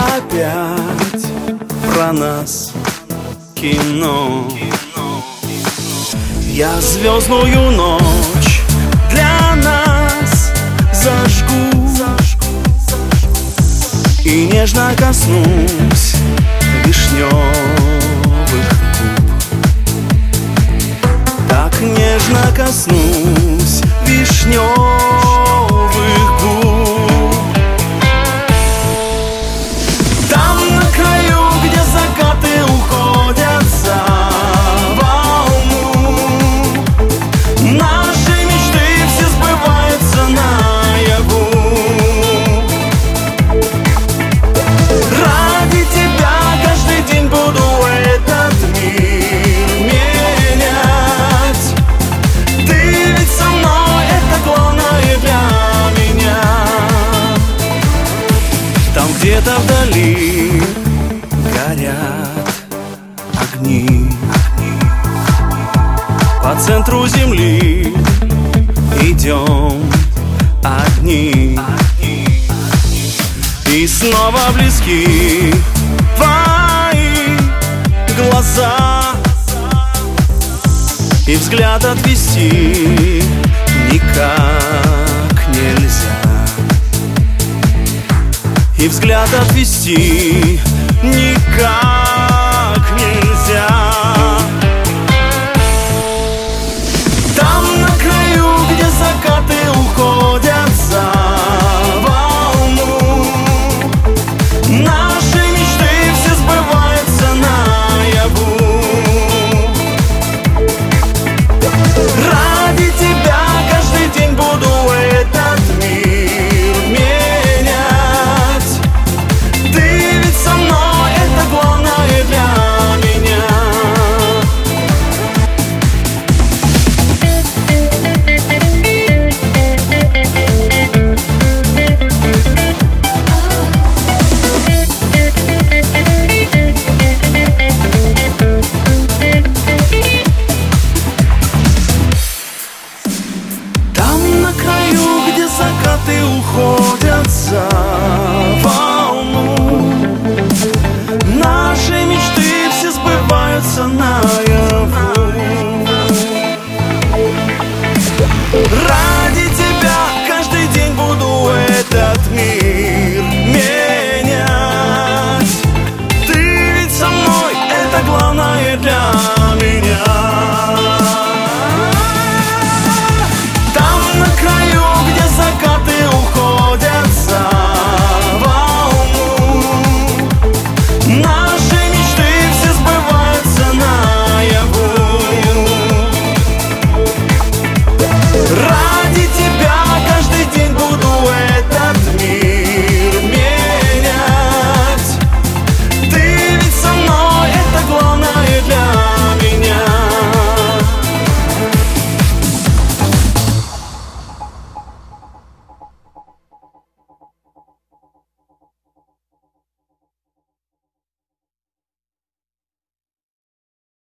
опять про нас кино. Я звездную ночь для нас зажгу и нежно коснусь вишневых губ. Так нежно коснусь вишневых губ. Там на краю, где закаты уходят за волну, наши мечты все сбываются наяву. Ради тебя каждый день буду этот мир менять. Ты ведь со мной, это главное для меня. Там где-то вдали горят огни, по центру земли идем одни. И снова близки твои глаза, и взгляд отвести никак нельзя. И взгляд отвести никак